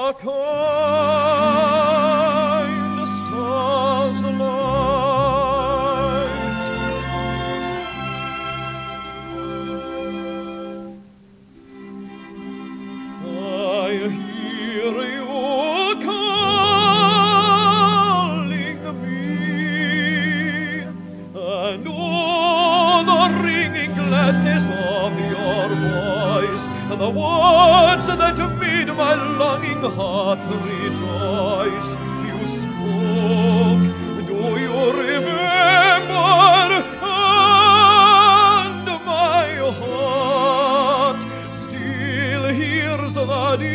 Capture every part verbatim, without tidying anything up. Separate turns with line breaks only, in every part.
a kind star's light. I hear you calling me, and oh, the ringing gladness of your voice, the words that made my longing heart rejoice. You spoke, do you remember? And my heart still hears the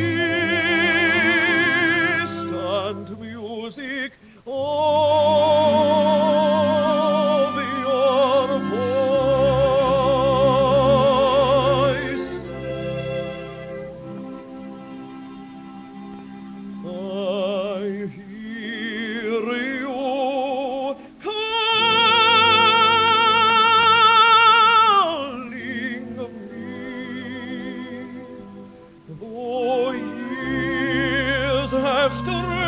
distant music of your voice. I hear you calling me, though years have strayed